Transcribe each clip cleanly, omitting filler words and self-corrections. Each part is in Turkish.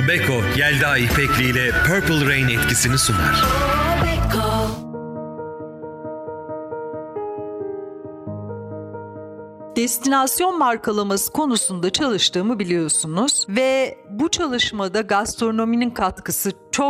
Beko, Yelda İpekli ile Purple Rain etkisini sunar. Destinasyon markalaması konusunda çalıştığımı biliyorsunuz ve bu çalışmada gastronominin katkısı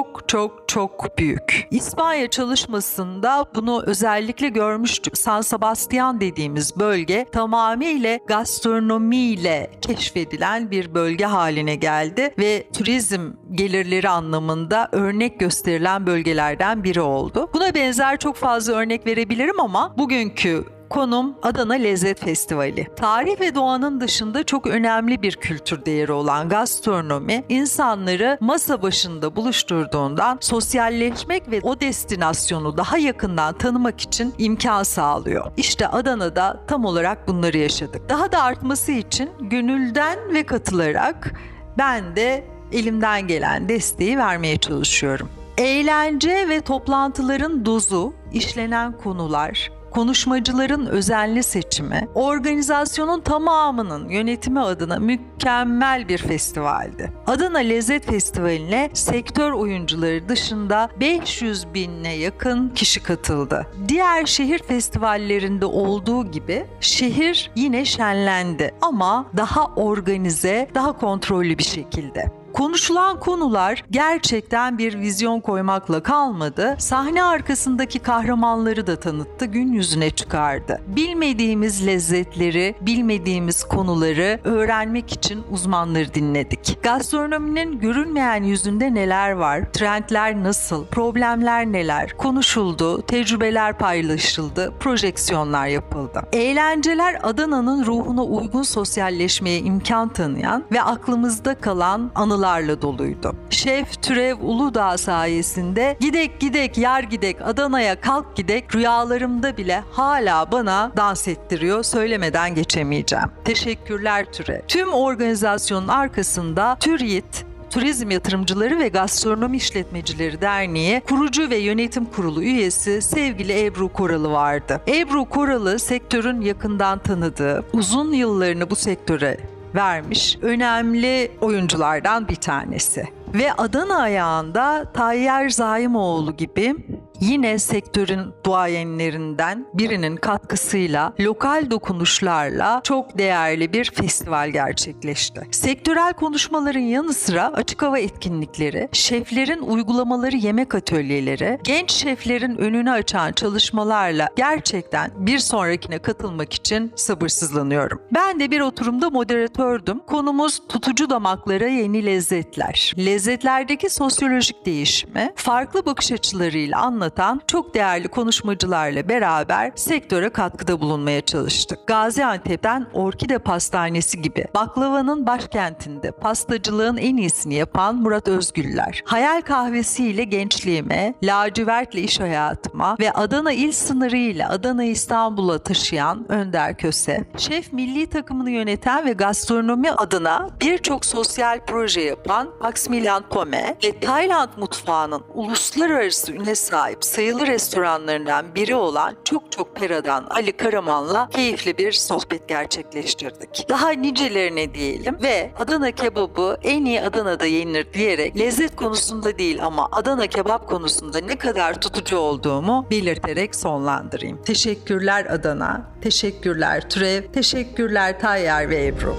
çok büyük. İspanya çalışmasında bunu özellikle görmüştük. San Sebastian dediğimiz bölge tamamıyla gastronomiyle keşfedilen bir bölge haline geldi ve turizm gelirleri anlamında örnek gösterilen bölgelerden biri oldu. Buna benzer çok fazla örnek verebilirim ama bugünkü konum Adana Lezzet Festivali. Tarih ve doğanın dışında çok önemli bir kültür değeri olan gastronomi, insanları masa başında buluşturduğundan sosyalleşmek ve o destinasyonu daha yakından tanımak için imkan sağlıyor. İşte Adana'da tam olarak bunları yaşadık. Daha da artması için gönülden ve katılarak ben de elimden gelen desteği vermeye çalışıyorum. Eğlence ve toplantıların dozu, işlenen konular, konuşmacıların özenli seçimi, organizasyonun tamamının yönetimi adına mükemmel bir festivaldi. Adana Lezzet Festivali'ne sektör oyuncuları dışında 500 bin'e yakın kişi katıldı. Diğer şehir festivallerinde olduğu gibi şehir yine şenlendi ama daha organize, daha kontrollü bir şekilde. Konuşulan konular gerçekten bir vizyon koymakla kalmadı, sahne arkasındaki kahramanları da tanıttı, gün yüzüne çıkardı. Bilmediğimiz lezzetleri, bilmediğimiz konuları öğrenmek için uzmanları dinledik. Gastronominin görünmeyen yüzünde neler var, trendler nasıl, problemler neler konuşuldu, tecrübeler paylaşıldı, projeksiyonlar yapıldı. Eğlenceler Adana'nın ruhuna uygun sosyalleşmeye imkan tanıyan ve aklımızda kalan anılarla doluydu. Şef Türev Uludağ sayesinde gidek yar gidek Adana'ya kalk gidek rüyalarımda bile hala bana dans ettiriyor, söylemeden geçemeyeceğim. Teşekkürler Türev. Tüm organizasyonun arkasında TÜRYİT, Turizm Yatırımcıları ve Gastronomi İşletmecileri Derneği kurucu ve yönetim kurulu üyesi sevgili Ebru Koralı vardı. Ebru Koralı sektörün yakından tanıdığı, uzun yıllarını bu sektöre vermiş önemli oyunculardan bir tanesi. Ve Adana ayağında Tayyar Zaimoğlu gibi yine sektörün duayenlerinden birinin katkısıyla, lokal dokunuşlarla çok değerli bir festival gerçekleşti. Sektörel konuşmaların yanı sıra açık hava etkinlikleri, şeflerin uygulamaları yemek atölyeleri, genç şeflerin önünü açan çalışmalarla gerçekten bir sonrakine katılmak için sabırsızlanıyorum. Ben de bir oturumda moderatördüm. Konumuz tutucu damaklara yeni lezzetler. Lezzetlerdeki sosyolojik değişimi farklı bakış açılarıyla anlatan çok değerli konuşmacılarla beraber sektöre katkıda bulunmaya çalıştık. Gaziantep'ten Orkide Pastanesi gibi baklavanın başkentinde pastacılığın en iyisini yapan Murat Özgüller, Hayal Kahvesi'yle gençliğime, lacivertle iş hayatıma ve Adana il sınırıyla Adana'yı İstanbul'a taşıyan Önder Köse, şef milli takımını yöneten ve gastronomi adına birçok sosyal proje yapan Maximilian Pome ve Tayland mutfağının uluslararası üne sahip sayılı restoranlarından biri olan çok peradan Ali Karaman'la keyifli bir sohbet gerçekleştirdik. Daha nicelerine diyelim ve Adana kebabı en iyi Adana'da yenir diyerek lezzet konusunda değil ama Adana kebap konusunda ne kadar tutucu olduğumu belirterek sonlandırayım. Teşekkürler Adana, teşekkürler Türev, teşekkürler Tayyar ve Ebru.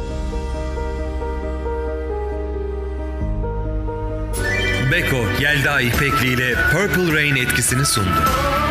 Beko, Yelda İpekli ile Purple Rain etkisini sundu.